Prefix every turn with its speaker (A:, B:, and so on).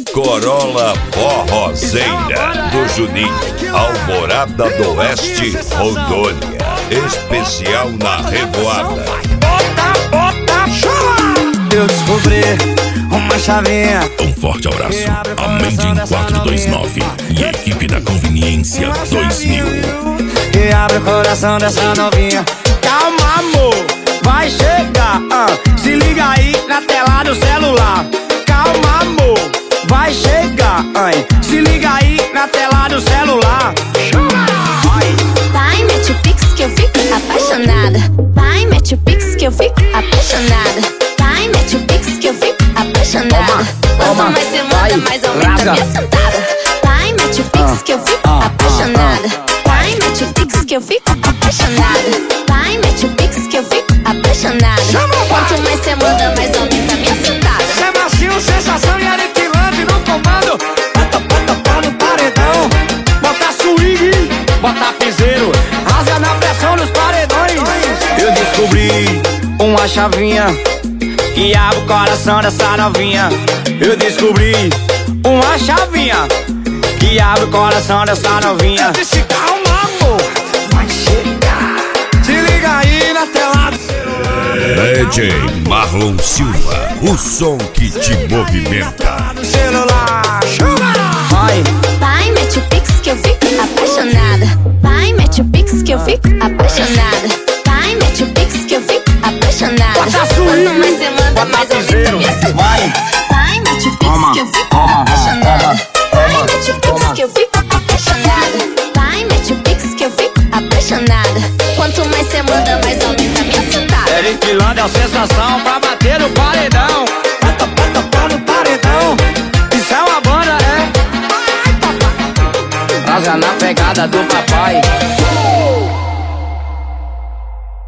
A: Corolla Forrozeira do Juninho, Alvorada do Oeste, Rondônia. Especial na Revoada.
B: Bota, chama! Eu descobri uma chavinha.
C: Um forte abraço a Made in 429 e a equipe da Conveniência 2000.
B: Que abre o coração dessa novinha. Calma, amor, vai chegar. Se liga aí na tela do celular. Calma, amor, vai chegar. Se liga aí na tela do celular.
D: Vai, mete o pix que eu fico apaixonada. Vai, mete o pix que eu fico apaixonada. Vai, mete o pix que eu fico apaixonada. Quanto mais você manda, mais aumenta minha sentada. Vai, mete o pix que eu fico apaixonada. Vai, mete o pix que eu fico apaixonada. Vai, mete o pix que eu fico apaixonada. Quanto mais você manda, mais aumenta minha sentada.
B: Cê é macio, sensação e aniquilante no comando. Bota no paredão. Bota swing, bota piseiro. Rasga na pressão dos paredões. Eu descobri uma chavinha que abre o coração dessa novinha. Eu descobri uma chavinha que abre o coração dessa novinha. Eu disse calma, amor, vai chegar. Se liga aí na tela do celular.
A: DJ Marlon Silva, o som que te movimenta.
B: Do celular, chama!
D: Vai, mete o pix que eu fico apaixonada. Vai, mete o pix que eu fico apaixonada. Vai, mete o pix que eu fico apaixonada. Quanto mais você manda, mais aumenta minha sentada. Vai, mete o pix que eu fico apaixonada. Vai, mete o pix que eu fico apaixonada. Vai, mete o pix que eu fico apaixonada. Quanto mais você manda, mais aumenta minha sentada.
B: Eric Landa é a sensação pra bater no paredão. Bota no paredão. Isso é uma banda, é? Rasga na pegada do papai.